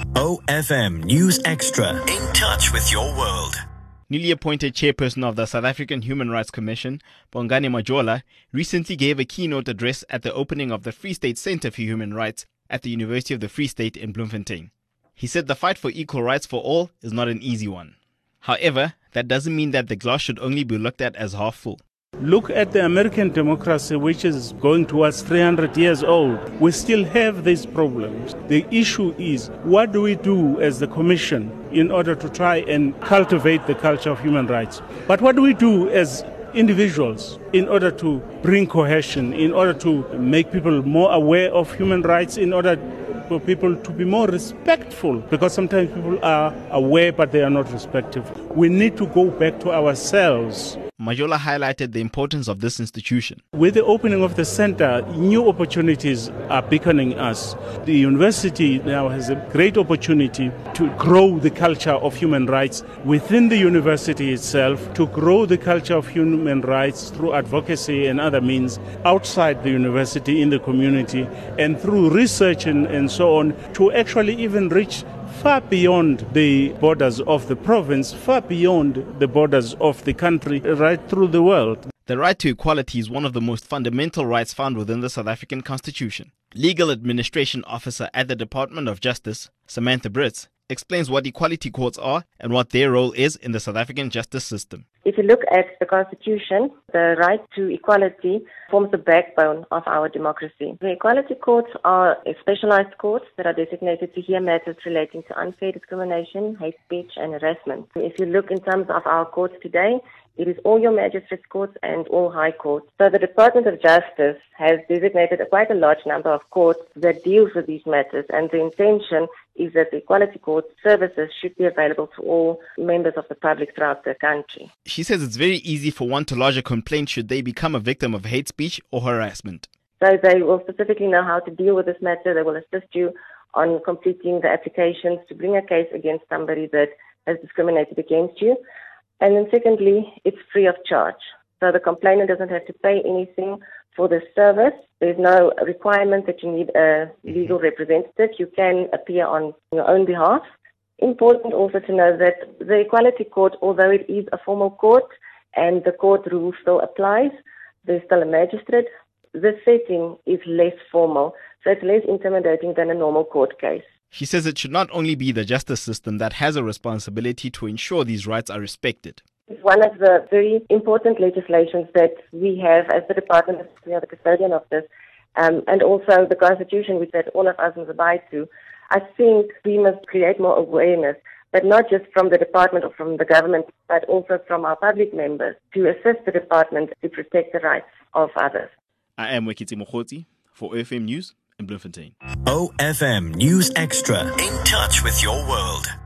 OFM News Extra. In touch with your world. Newly appointed chairperson of the South African Human Rights Commission, Bongani Majola, recently gave a keynote address at the opening of the Free State Centre for Human Rights at the University of the Free State in Bloemfontein. He said the fight for equal rights for all is not an easy one. However, that doesn't mean that the glass should only be looked at as half full. Look at the American democracy, which is going towards 300 years old. We still have these problems. The issue is, what do we do as the Commission in order to try and cultivate the culture of human rights? But what do we do as individuals in order to bring cohesion, in order to make people more aware of human rights, in order for people to be more respectful? Because sometimes people are aware but they are not respectful. We need to go back to ourselves. Majola highlighted the importance of this institution. With the opening of the center, new opportunities are beckoning us. The university now has a great opportunity to grow the culture of human rights within the university itself, to grow the culture of human rights through advocacy and other means outside the university, in the community, and through research and so on, to actually even reach far beyond the borders of the province, far beyond the borders of the country, right through the world. The right to equality is one of the most fundamental rights found within the South African Constitution. Legal Administration Officer at the Department of Justice, Samantha Brits, explains what equality courts are and what their role is in the South African justice system. If you look at the Constitution, the right to equality forms the backbone of our democracy. The equality courts are specialized courts that are designated to hear matters relating to unfair discrimination, hate speech, and harassment. If you look in terms of our courts today, it is all your magistrates courts and all high courts. So the Department of Justice has designated quite a large number of courts that deals with these matters, and the intention is that the equality court services should be available to all members of the public throughout the country. She says it's very easy for one to lodge a complaint should they become a victim of hate speech or harassment. So they will specifically know how to deal with this matter. They will assist you on completing the applications to bring a case against somebody that has discriminated against you. And then secondly, it's free of charge. So the complainant doesn't have to pay anything for the service. There's no requirement that you need a legal representative. You can appear on your own behalf. Important also to know that the Equality Court, although it is a formal court and the court rule still applies, there's still a magistrate. The setting is less formal, so it's less intimidating than a normal court case. She says it should not only be the justice system that has a responsibility to ensure these rights are respected. It's one of the very important legislations that we have as the department, we are the custodian of this, and also the Constitution, which that all of us must abide to. I think we must create more awareness, but not just from the department or from the government, but also from our public members to assist the department to protect the rights of others. I am Wekiti Mokgotsi for OFM News in Bloemfontein. OFM News Extra. In touch with your world.